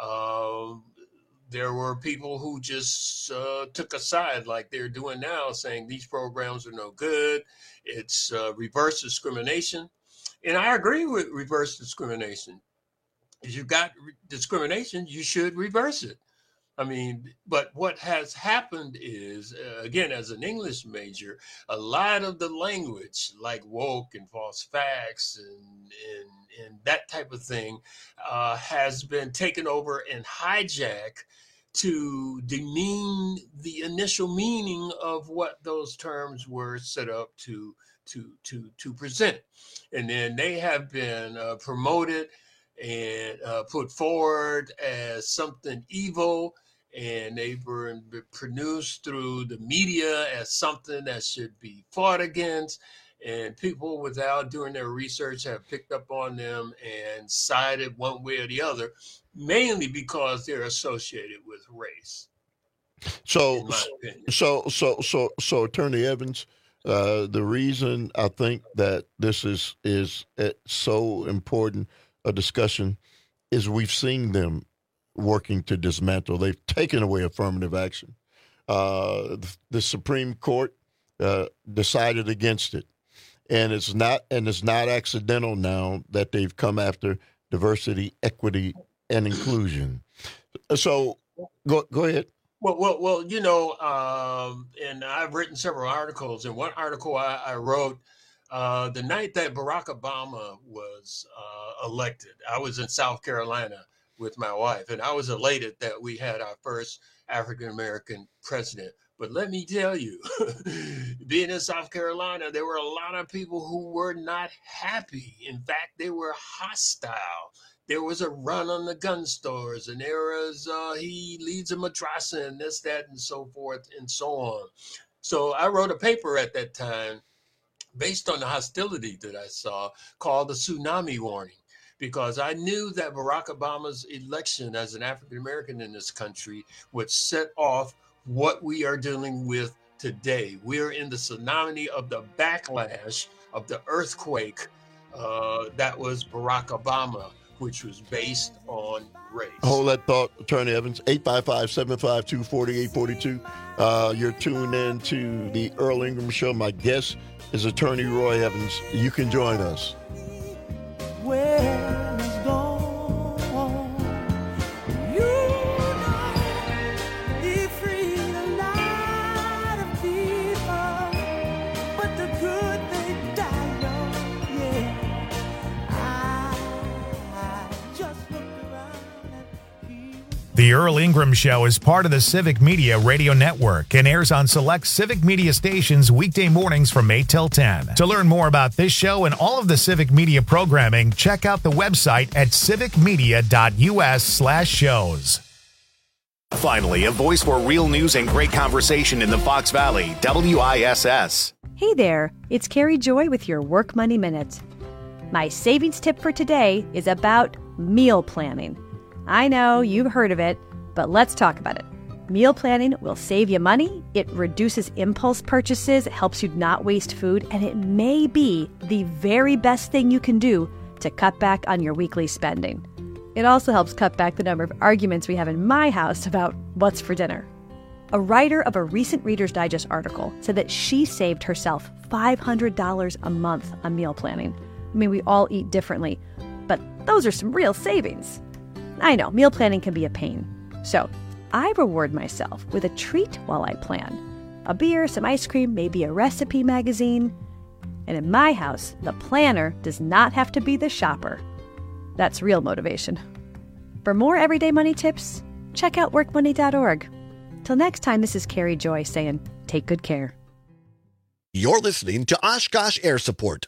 there were people who just took a side like they're doing now, saying these programs are no good. It's reverse discrimination. And I agree with reverse discrimination. If you've got discrimination, you should reverse it. I mean, but what has happened is, again, as an English major, a lot of the language like woke and false facts and that type of thing has been taken over and hijacked to demean the initial meaning of what those terms were set up to present. And then they have been promoted and put forward as something evil, and they've been produced through the media as something that should be fought against. And people, without doing their research, have picked up on them and sided one way or the other, mainly because they're associated with race. So Attorney Evans, the reason I think that this is so important a discussion is we've seen them working to dismantle. They've taken away affirmative action. The Supreme Court decided against it, and it's not accidental now that they've come after diversity, equity, and inclusion. So go ahead. Well, you know, and I've written several articles. And one article I wrote the night that Barack Obama was elected, I was in South Carolina with my wife, and I was elated that we had our first African-American president. But let me tell you, being in South Carolina, there were a lot of people who were not happy. In fact, they were hostile. There was a run on the gun stores, and there was, he leads a madrasa and this, that, and so forth and so on. So I wrote a paper at that time based on the hostility that I saw called the Tsunami Warning, because I knew that Barack Obama's election as an African-American in this country would set off what we are dealing with today. We're in the tsunami of the backlash of the earthquake that was Barack Obama, which was based on race. Hold that thought, Attorney Evans. 855-752-4842. You're tuned in to the Earl Ingram Show. My guest is Attorney Roy Evans. You can join us. Where is gone? You know, he freed a lot of people, but the good they die young. Yeah, I just looked around and he was The Earl Ingram Show is part of the Civic Media Radio Network and airs on select Civic Media stations weekday mornings from 8 till 10. To learn more about this show and all of the Civic Media programming, check out the website at civicmedia.us/shows. Finally, a voice for real news and great conversation in the Fox Valley, WISS. Hey there, it's Carrie Joy with your Work Money Minute. My savings tip for today is about meal planning. I know you've heard of it, but let's talk about it. Meal planning will save you money, it reduces impulse purchases, it helps you not waste food, and it may be the very best thing you can do to cut back on your weekly spending. It also helps cut back the number of arguments we have in my house about what's for dinner. A writer of a recent Reader's Digest article said that she saved herself $500 a month on meal planning. I mean, we all eat differently, but those are some real savings. I know, meal planning can be a pain. So I reward myself with a treat while I plan. A beer, some ice cream, maybe a recipe magazine. And in my house, the planner does not have to be the shopper. That's real motivation. For more everyday money tips, check out workmoney.org. Till next time, this is Carrie Joy saying, take good care. You're listening to Oshkosh Air Support,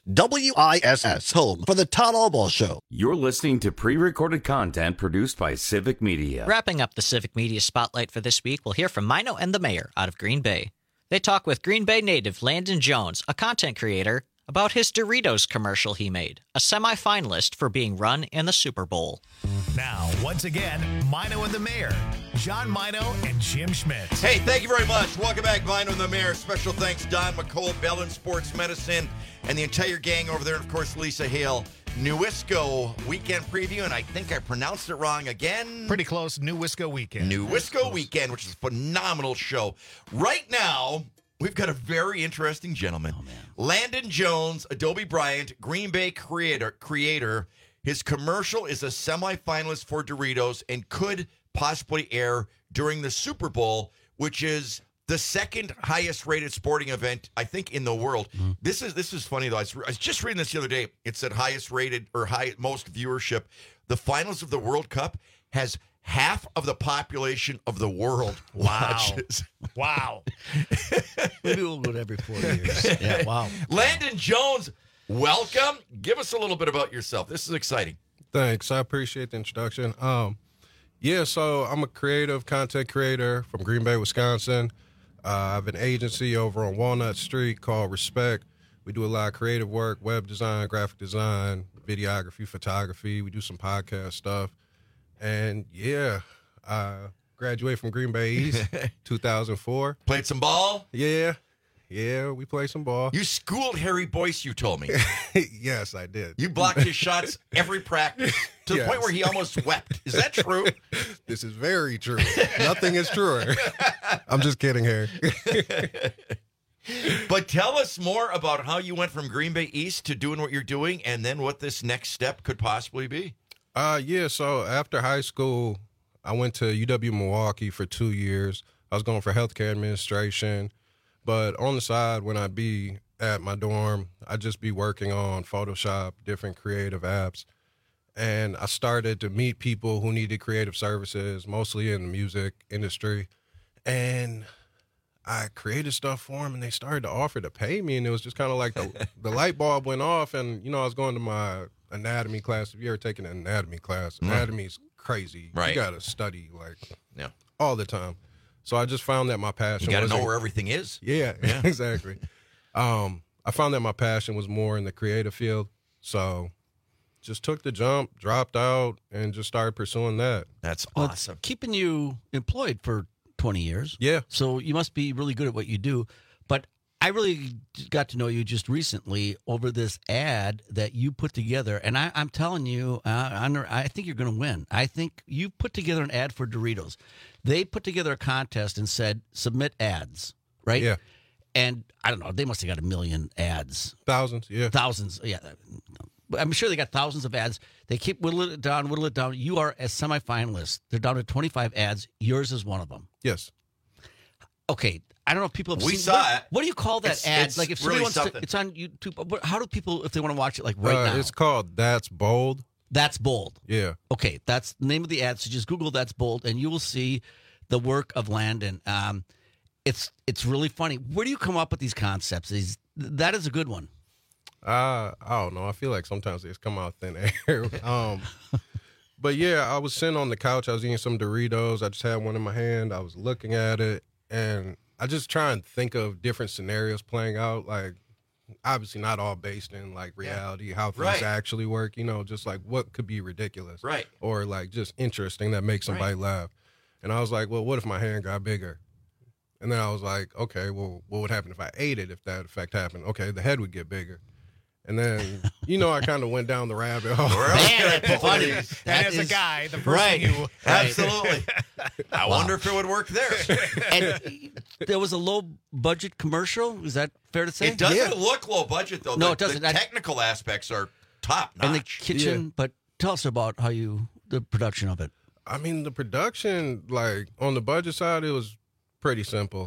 WISS, home for the Todd Albaugh Show. You're listening to pre-recorded content produced by Civic Media. Wrapping up the Civic Media Spotlight for this week, we'll hear from Mino and the Mayor out of Green Bay. They talk with Green Bay native Landon Jones, a content creator, about his Doritos commercial he made, a semi-finalist for being run in the Super Bowl. Now, once again, Mino and the Mayor, John Mino and Jim Schmidt. Hey, thank you very much. Welcome back, Mino and the Mayor. Special thanks, Don McCole, Bellin Sports Medicine, and the entire gang over there, and of course, Lisa Hale. Newisco Weekend Preview, and I think I pronounced it wrong again. Pretty close, Newisco Weekend. Newisco Weekend, which is a phenomenal show. Right now, we've got a very interesting gentleman. Landon Jones, Adobe Bryant, Green Bay creator. His commercial is a semifinalist for Doritos and could possibly air during the Super Bowl, which is the second highest rated sporting event, I think, in the world. This is funny, though. I was just reading this the other day. It said highest rated or most viewership. The finals of the World Cup has half of the population of the world watches. Wow. Maybe we'll go to every 4 years. Yeah, wow. Landon Jones, welcome. Give us a little bit about yourself. This is exciting. Thanks. I appreciate the introduction. So I'm a creative content creator from Green Bay, Wisconsin. I have an agency over on Walnut Street called Respect. We do a lot of creative work, web design, graphic design, videography, photography. We do some podcast stuff. And, I graduated from Green Bay East, 2004. Played some ball? Yeah, we played some ball. You schooled Harry Boyce, you told me. Yes, I did. You blocked his shots every practice to the point where he almost wept. Is that true? This is very true. Nothing is truer. I'm just kidding, Harry. But tell us more about how you went from Green Bay East to doing what you're doing and then what this next step could possibly be. So after high school, I went to UW-Milwaukee for 2 years. I was going for healthcare administration. But on the side, when I be at my dorm, I'd just be working on Photoshop, different creative apps. And I started to meet people who needed creative services, mostly in the music industry. And I created stuff for them, and they started to offer to pay me. And it was just kind of like the light bulb went off. And, I was going to my anatomy class. If you ever taken an anatomy class, anatomy's crazy. Right. You got to study, all the time. So I just found that my passion You got to know where everything is. Yeah, exactly. I found that my passion was more in the creative field. So just took the jump, dropped out, and just started pursuing that. That's awesome. Keeping you employed for 20 years. Yeah. So you must be really good at what you do. But I really got to know you just recently over this ad that you put together. And I'm telling you, I think you're going to win. I think you put together an ad for Doritos. They put together a contest and said, submit ads, right? Yeah. And I don't know, they must have got 1 million ads. Thousands, yeah. Thousands, yeah. I'm sure they got thousands of ads. They keep whittling it down. You are a semifinalist. They're down to 25 ads. Yours is one of them. Yes. Okay. I don't know if people have We seen saw it. What do you call that ad? It's like if somebody really wants something. to, it's on YouTube. But how do people, if they want to watch it, like right now? It's called That's Bold. That's Bold. Yeah. Okay, that's the name of the ad. So just Google That's Bold, and you will see the work of Landon. It's really funny. Where do you come up with these concepts? That is a good one. I don't know. I feel like sometimes they just come out thin air. But yeah, I was sitting on the couch. I was eating some Doritos. I just had one in my hand. I was looking at it, and I just try and think of different scenarios playing out. Like, obviously not all based in like reality, how things actually work. You know, just like what could be ridiculous, right? Or like just interesting that makes somebody laugh. And I was like, well, what if my hand got bigger? And then I was like, okay, well, what would happen if I ate it? If that effect happened, okay, the head would get bigger. And then, I kind of went down the rabbit hole. Man, that's funny. And as a guy, the first thing you... Absolutely. I wonder if it would work there. And there was a low-budget commercial. Is that fair to say? It doesn't look low budget, though. No, it doesn't. The technical aspects are top-notch. And the kitchen, but tell us about the production of it. I mean, the production, like, on the budget side, it was pretty simple.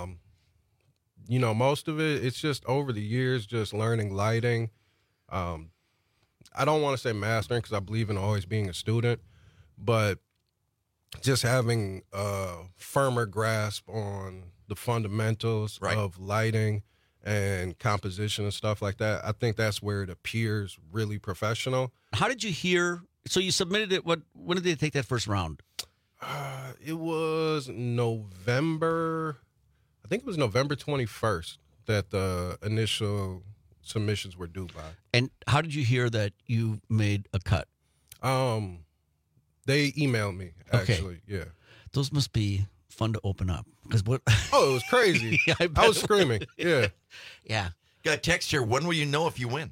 Most of it, it's just over the years, just learning lighting. I don't want to say mastering because I believe in always being a student, but just having a firmer grasp on the fundamentals of lighting and composition and stuff like that. I think that's where it appears really professional. How did you hear? So you submitted it. When did they take that first round? It was November. I think it was November 21st that the initial submissions were due by. And how did you hear that you made a cut? They emailed me, actually. Yeah. Those must be fun to open up. What? Oh, it was crazy. I was screaming. Yeah. Yeah. Got a text here. When will you know if you win?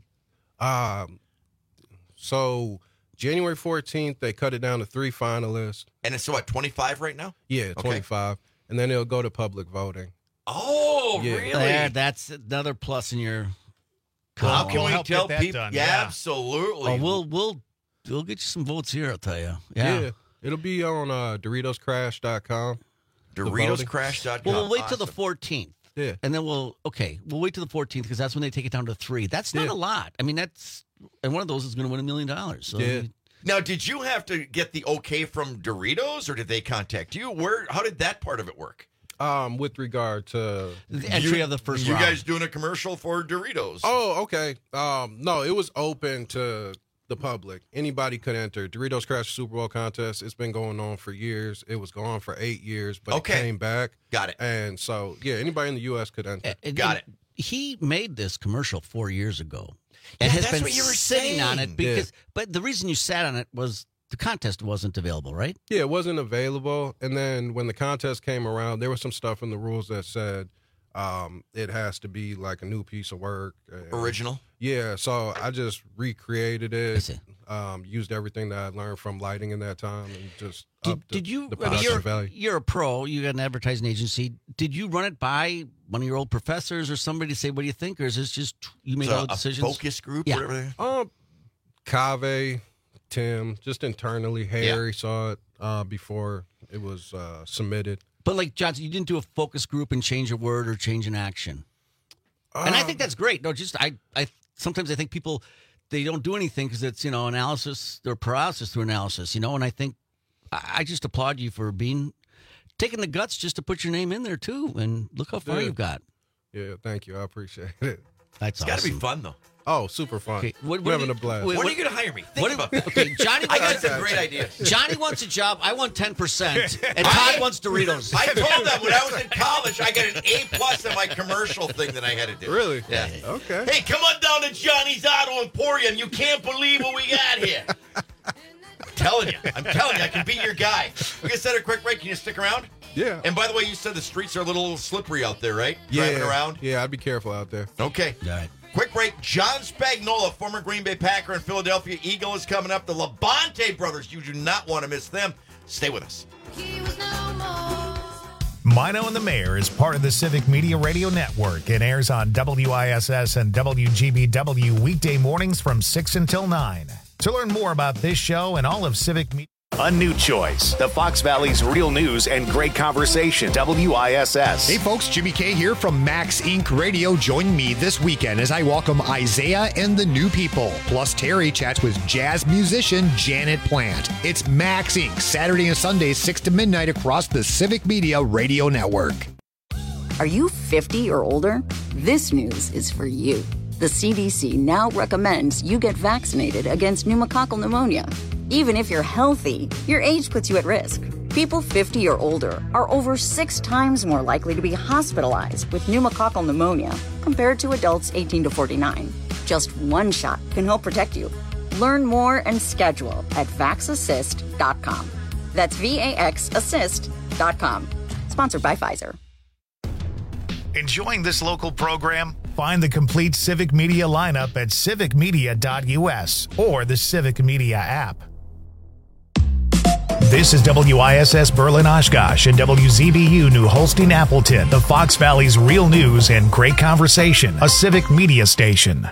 So January 14th, they cut it down to 3 finalists. And it's what, 25 right now? Yeah, 25. Okay. And then it'll go to public voting. Oh, really? That's another plus in your column. How can we tell people? Done, yeah, absolutely. Oh, we'll get you some votes here, I'll tell you. Yeah. It'll be on DoritosCrash.com. DoritosCrash.com. Well, we'll wait till the 14th. Yeah. And then we'll wait till the 14th because that's when they take it down to 3. That's not a lot. I mean, and one of those is going to win $1 million. So yeah. Now, did you have to get the okay from Doritos, or did they contact you? How did that part of it work? With regard to the entry of the first round. You guys doing a commercial for Doritos? Oh, okay. No, it was open to the public. Anybody could enter. Doritos Crash Super Bowl contest. It's been going on for years. It was going for 8 years, but it came back. Got it. And so, yeah, anybody in the U.S. could enter. Got it. He made this commercial 4 years ago. And has been sitting on it because, but the reason you sat on it was the contest wasn't available, right? Yeah, it wasn't available. And then when the contest came around, there was some stuff in the rules that said it has to be like a new piece of work. Original? Yeah, so I just recreated it, used everything that I learned from lighting in that time, and just the production value. You're a pro. You got an advertising agency. Did you run it by one of your old professors or somebody to say, what do you think? Or is this just you made all the decisions? A focus group? Yeah. Whatever. Cave, Tim, just internally. Harry saw it before it was submitted. But like Johnson, you didn't do a focus group and change a word or change an action. And I think that's great. No, just I sometimes I think people, they don't do anything because it's, analysis or paralysis through analysis, and I think I just applaud you for taking the guts just to put your name in there too. And look how far you've got. Yeah, thank you. I appreciate it. That's It's got to be fun though. Oh, super fun. Okay, We're having a blast. When are you going to hire me? Think about that. Okay, Johnny. I got some great ideas. Johnny wants a job. I want 10%, and Todd wants Doritos. I told them when I was in college, I got an A+ in my commercial thing that I had to do. Really? Yeah. Okay. Hey, come on down to Johnny's Auto Emporium. You can't believe what we got here. I'm telling you, I can be your guy. We're going to set a quick break. Can you stick around? Yeah. And by the way, you said the streets are a little slippery out there, right? Yeah. Driving around? Yeah, I'd be careful out there. Okay. All right. Quick break. John Spagnola, former Green Bay Packer and Philadelphia Eagle, is coming up. The Labonte brothers, you do not want to miss them. Stay with us. Mino and the Mayor is part of the Civic Media Radio Network and airs on WISS and WGBW weekday mornings from 6 until 9. To learn more about this show and all of Civic Media... A new choice. The Fox Valley's real news and great conversation. WISS. Hey folks, Jimmy K here from Max Inc. Radio. Join me this weekend as I welcome Isaiah and the New People. Plus Terry chats with jazz musician Janet Plant. It's Max Inc. Saturday and Sunday 6 to midnight across the Civic Media Radio Network. Are you 50 or older? This news is for you. The CDC now recommends you get vaccinated against pneumococcal pneumonia. Even if you're healthy, your age puts you at risk. People 50 or older are over 6 times more likely to be hospitalized with pneumococcal pneumonia compared to adults 18 to 49. Just one shot can help protect you. Learn more and schedule at vaxassist.com. That's VAXassist.com. Sponsored by Pfizer. Enjoying this local program? Find the complete Civic Media lineup at civicmedia.us or the Civic Media app. This is WISS Berlin Oshkosh and WZBU New Holstein Appleton, the Fox Valley's real news and great conversation, a Civic Media station.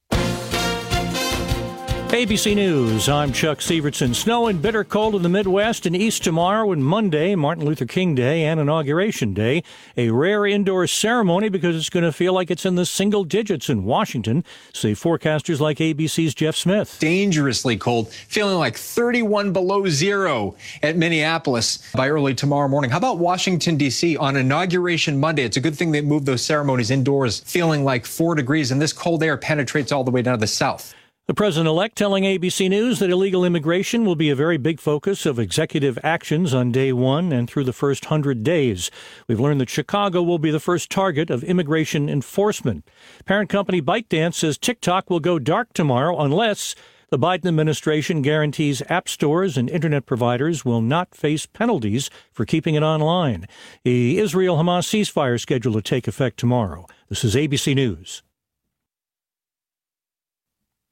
ABC News, I'm Chuck Severson. Snow and bitter cold in the Midwest and East tomorrow and Monday, Martin Luther King Day and Inauguration Day. A rare indoor ceremony because it's going to feel like it's in the single digits in Washington, say forecasters like ABC's Jeff Smith. Dangerously cold, feeling like 31 below zero at Minneapolis by early tomorrow morning. How about Washington, D.C. on Inauguration Monday? It's a good thing they moved those ceremonies indoors, feeling like 4 degrees, and this cold air penetrates all the way down to the south. The president-elect telling ABC News that illegal immigration will be a very big focus of executive actions on day one and through the first 100 days. We've learned that Chicago will be the first target of immigration enforcement. Parent company ByteDance says TikTok will go dark tomorrow unless the Biden administration guarantees app stores and internet providers will not face penalties for keeping it online. The Israel-Hamas ceasefire is scheduled to take effect tomorrow. This is ABC News.